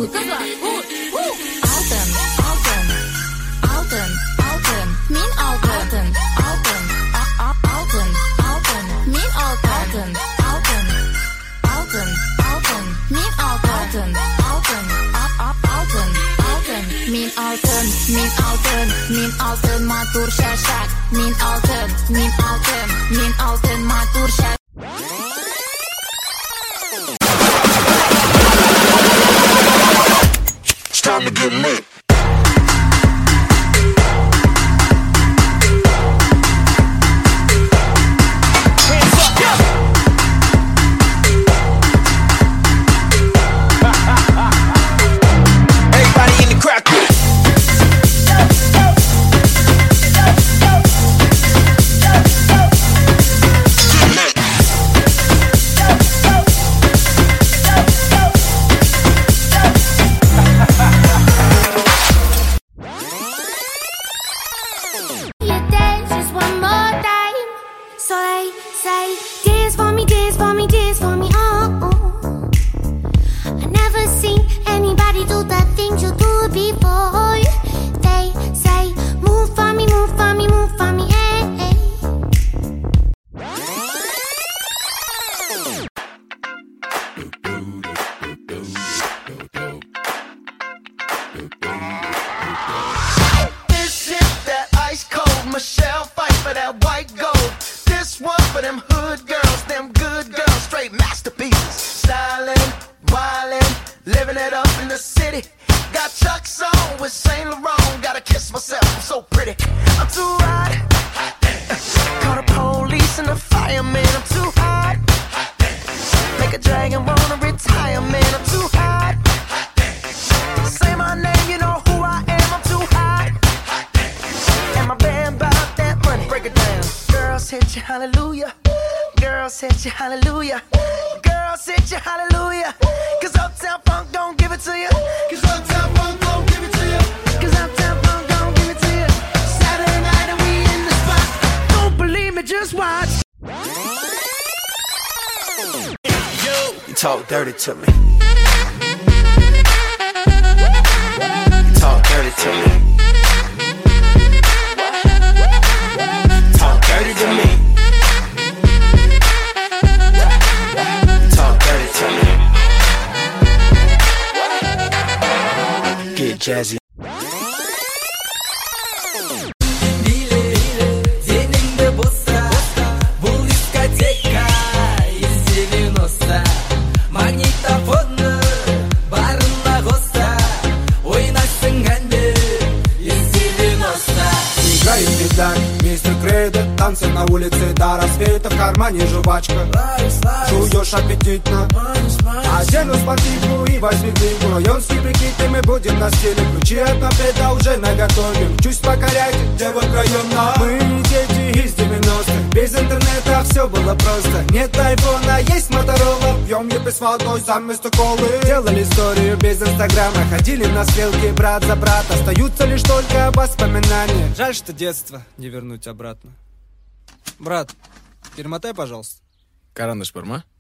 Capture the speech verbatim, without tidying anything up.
Vur kızlar vur. Vur. Altın, altın, altın, altın, min altın, altın, a- a- altın, altın, min altın, altın, altın, altın, min altın, altın, a- a- altın, altın, min altın, min altın, min altın, matur şaşak, min altın, min altın, min altın, matur şaşak. It's time to get lit. Everybody in the crowd. Michelle fight for that white gold. This one for them hood girls, them good girls, straight masterpieces. Stylin', wildin', living it up in the city. Got Chuck's on with Saint Laurent. Gotta kiss myself, I'm so pretty. I'm too hot. Call the police and the fireman. I'm too hot. Make a dragon wanna retire, man. I'm too hot. Say my name, you know who I am. I'm too hot. And my band about that money. Break it down. Girls hit you, hallelujah. Girls hit you, hallelujah. Girls hit you, hallelujah. Cause Uptown Funk don't give it to you. Cause Uptown Funk don't give it to you. Cause Uptown Funk don't give it to you. Saturday night and we in the spot. Don't believe me, just watch. You talk dirty to me. You talk dirty to me. Talk dirty to me. Talk dirty to me. Get jazzy. Мистер Крейда, танцы на улице до рассвета. В кармане жвачка, жуешь аппетитно. Одену спортивку и возьми книгу. Районский прикид, и мы будем на стиле. Ключи от мопеда уже наготове. Чуть покоряйте, девок района. Мы дети из девяностых. Без интернета все было просто. Нет айфона, есть Моторола. Пьем епи с водой, сам вместо колы. Делали историю без инстаграма. Ходили на стрелки брат за брат. Остаются лишь только воспоминания. Жаль, что детство не вернуть обратно. Брат, перемотай, пожалуйста. Карандаш бар ма?